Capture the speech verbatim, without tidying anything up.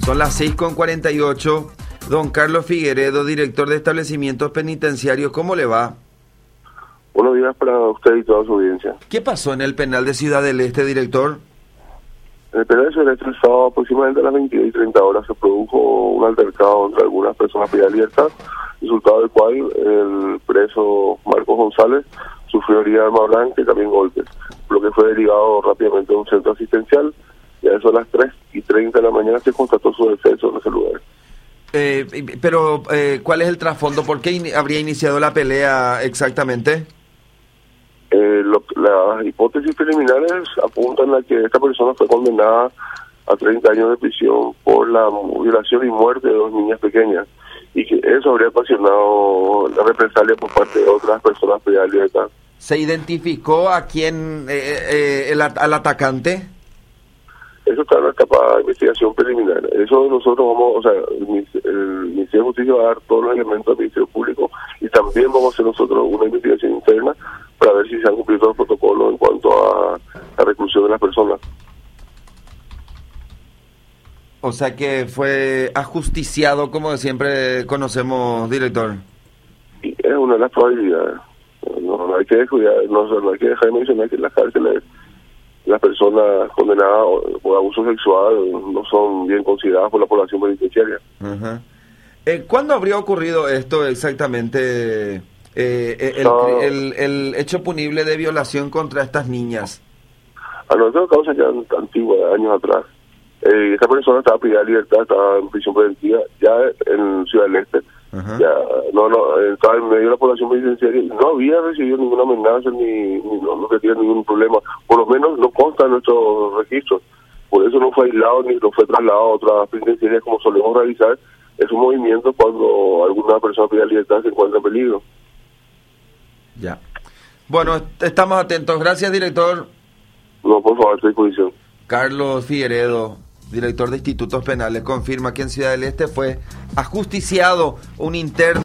Son las seis con cuarenta y ocho. Don Carlos Figueredo, director de establecimientos penitenciarios, ¿cómo le va? Buenos días para usted y toda su audiencia. ¿Qué pasó en el penal de Ciudad del Este, director? En el penal de Ciudad del Este, el sábado aproximadamente a las veintidós y treinta horas se produjo un altercado entre algunas personas privadas de libertad, resultado del cual el preso Marcos González sufrió herida de arma blanca y también golpes, lo que fue derivado rápidamente a un centro asistencial, y a eso a las tres y treinta de la mañana se constató su deceso en ese lugar. Eh, pero, eh, ¿cuál es el trasfondo? ¿Por qué in- habría iniciado la pelea exactamente? Eh, lo, las hipótesis preliminares apuntan a que esta persona fue condenada a treinta años de prisión por la violación y muerte de dos niñas pequeñas, y que eso habría ocasionado la represalia por parte de otras personas privadas de libertad. ¿Se identificó a quién, eh, eh, el, at- al atacante? Eso está en la etapa de investigación preliminar. Eso nosotros vamos, o sea, el, Minis- el Ministerio de Justicia va a dar todos los elementos al Ministerio Público, y también vamos a hacer nosotros una investigación interna para ver si se han cumplido todos los protocolos en cuanto a la reclusión de las personas. O sea que fue ajusticiado, como siempre conocemos, director. Y es una de las probabilidades. No, no hay que descuidar, no, no hay que dejar de mencionar que en las cárceles las personas condenadas por abuso sexual no son bien consideradas por la población penitenciaria. Ajá. Eh, ¿Cuándo habría ocurrido esto exactamente, eh, el, No. el, el hecho punible de violación contra estas niñas? A nosotros causa ya antigua, años atrás. Eh, esta persona estaba privada de libertad, estaba en prisión preventiva, ya en Ciudad del Este. Ajá. Ya, no, no, estaba en medio de la población penitenciaria, no había recibido ninguna amenaza ni, ni no, no tenía ningún problema, por lo menos no consta en nuestros registros, por eso no fue aislado ni no fue trasladado a otras penitenciarias como solemos realizar esos movimientos cuando alguna persona privada de libertad se encuentra en peligro. Ya. Bueno, est- estamos atentos. Gracias, director. No, por favor, estoy a disposición. Carlos Figueredo, director de Institutos Penales, confirma que en Ciudad del Este fue ajusticiado un interno